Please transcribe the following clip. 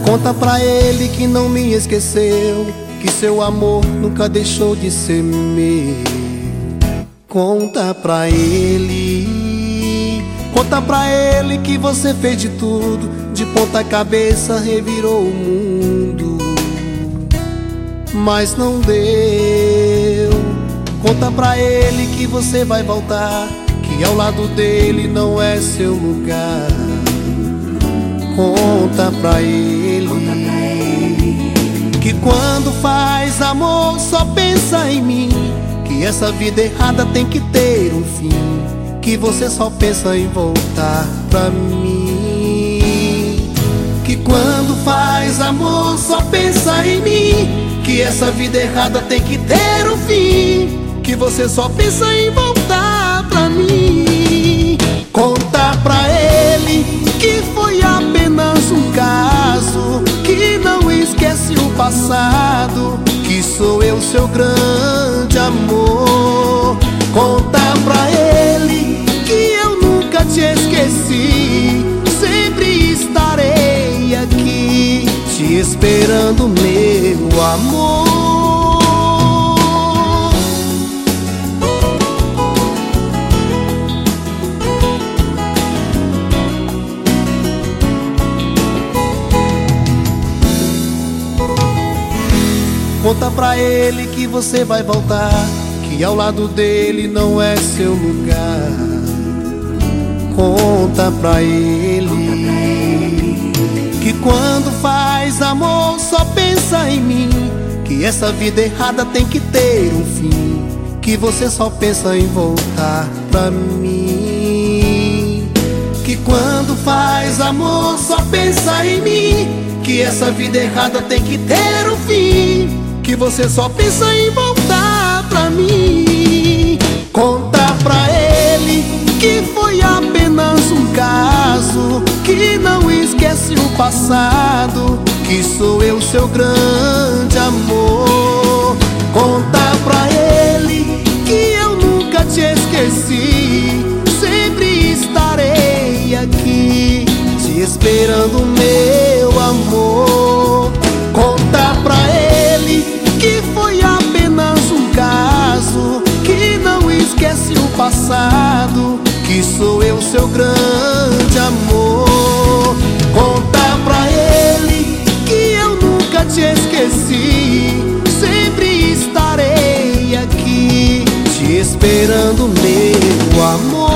Conta pra ele que não me esqueceu, que seu amor nunca deixou de ser meu. Conta pra ele, conta pra ele que você fez de tudo, de ponta cabeça revirou o mundo, mas não deu. Conta pra ele que você vai voltar, que ao lado dele não é seu lugar. Conta pra ele que quando faz amor só pensa em mim, que essa vida errada tem que ter um fim, que você só pensa em voltar pra mim. Que quando faz amor só pensa em mim, que essa vida errada tem que ter um fim, que você só pensa em voltar pra mim. Conta pra ele que foi apenas um caso, que não esquece o passado, que sou eu seu grande amor. Conta pra ele que eu nunca te esqueci, sempre estarei aqui te esperando, meu amor. Conta pra ele que você vai voltar, que ao lado dele não é seu lugar. Conta pra ele que quando faz amor só pensa em mim, que essa vida errada tem que ter um fim, que você só pensa em voltar pra mim. Que quando faz amor só pensa em mim, que essa vida errada tem que ter um fim, que você só pensa em voltar pra mim. Conta pra ele que foi apenas um caso, que não esquece o passado, que sou eu seu grande amor. Conta pra ele que eu nunca te esqueci, sempre estarei aqui te esperando, meu amor. Conta pra ele que foi apenas um caso, que não esquece o passado, que sou eu seu grande amor. Conta pra ele que eu nunca te esqueci, sempre estarei aqui te esperando, meu amor.